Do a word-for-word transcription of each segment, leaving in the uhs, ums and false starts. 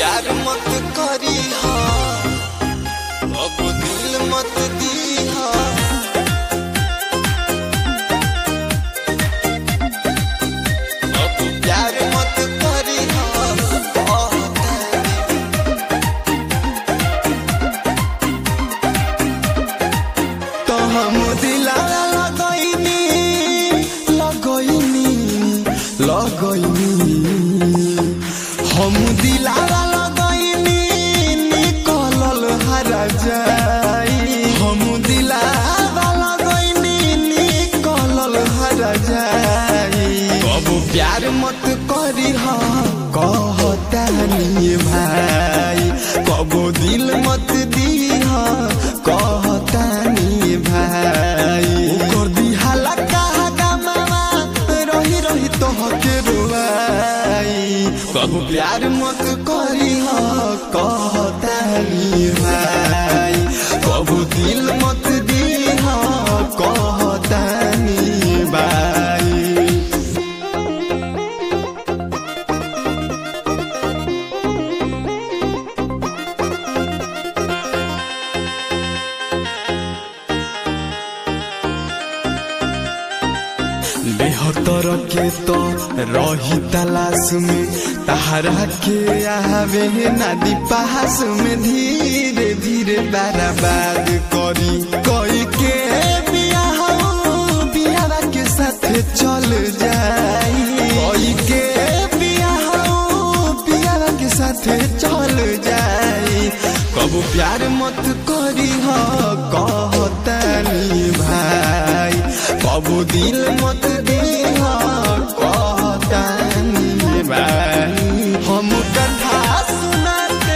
प्यार मत करी हा, अब दिल मत दी हा। अब प्यार मत करी हा, तो हम दिला लगैनी लगैनी लगैनी हम दिला लगैनी निकलल हरा जाई। हम दिला लगैनी निकलल हरा जाई। अब प्यार मत करी हा कहतानी भाई, कबो दिल मत दी हा कहतानी भाई। कर दी हाला कहा गमावा रही रही तोहके रुवाई। कबो प्यार मत करी हा कहतानी भाई, कबो दिल मत दी हा कहतानी भाई। बेहतर के तो रही तलाश में तहरा के आवे नदी पास में। धीरे धीरे बर्बाद करी कोई के बियाह बियाह के साथ चल जाई। कोई के बियाह बियाह के साथ चल जाई। कबो प्यार मत करी हा कहतानी भाई, कबो दिल मत दी हा कहतानी भाई। हम कथा सुनाते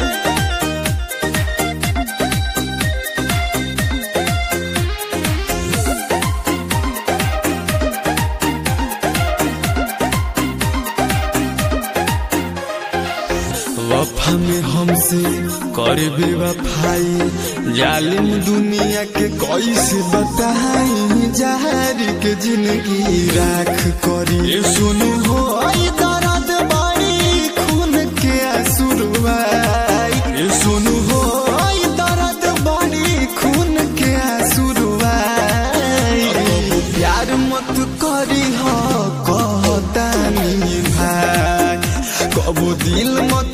वफा में हमसे करे बेवफाई। जालिम दुनिया के कैसे बताई, जहर के जिंदगी राख करी। सुनु हो आई दर्द बड़ी खून के आंसुरवाई। सुनु हो आई दर्द बड़ी खून के आंसुरवाई। प्यार मत करी हा कहतानी भाई, कबो दिल मत